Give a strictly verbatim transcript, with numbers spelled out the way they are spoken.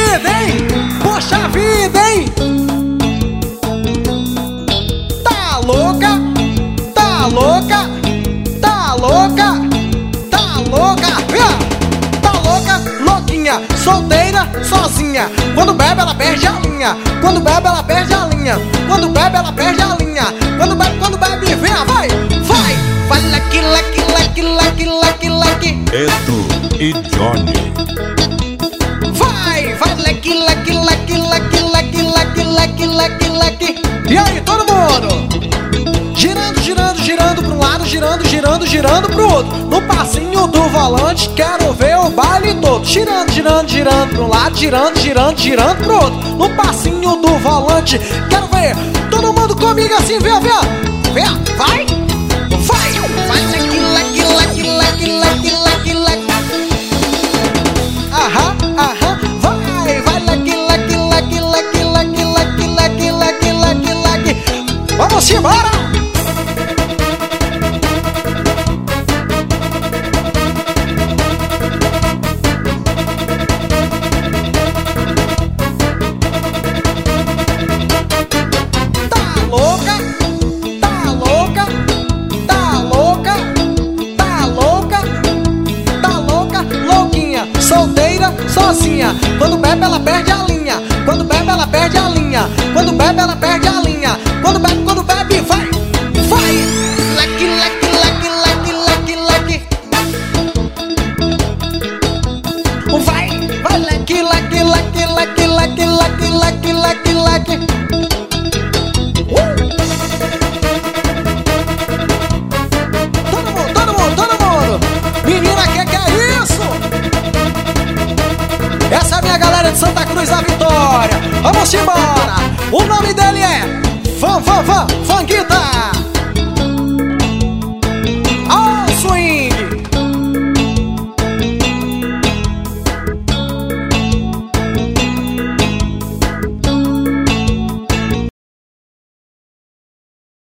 vida, hein? Poxa vida, hein? Tá louca? Tá louca? Tá louca? Tá louca? Tá louca? Louquinha, solteira, sozinha. Quando bebe ela perde a linha. Quando bebe ela perde a linha. Quando bebe ela perde a linha. Quando bebe, quando bebe, vem, vai, vai. Vai, leque, leque, leque, leque, leque, leque. Edu e Johnny. Vai, vai, leque, leque, leque, leque, leque, leque, leque, leque, leque. E aí, todo mundo? Girando, girando, girando pro lado, girando, girando, girando pro outro. No passinho do volante, quero ver o baile todo. Girando, girando, girando pro lado, girando, girando, girando pro outro. No passinho do volante, quero ver todo mundo comigo assim, vê, vê. Vê, vai, vai, vai, leque, leque, leque, leque, leque, leque, leque. Aham, aham, vai, vai, leque, leque, leque, leque, leque, leque, leque, leque, leque, leque. Vamos embora! Solteira, sozinha. Quando bebe ela perde a linha. Quando bebe ela perde a linha. Quando bebe ela perde a linha. Quando bebe, quando bebe, vai, vai. Leque, leque, leque, leque, leque, leque. Vai, vai, leque, leque, leque, leque, leque, leque, leque, leque, leque. Uh! Todo mundo, todo mundo, todo mundo. Menina, que que é isso? Essa é a minha galera de Santa Cruz da Vitória. Vamos embora. O nome dele é Van Van Van Fang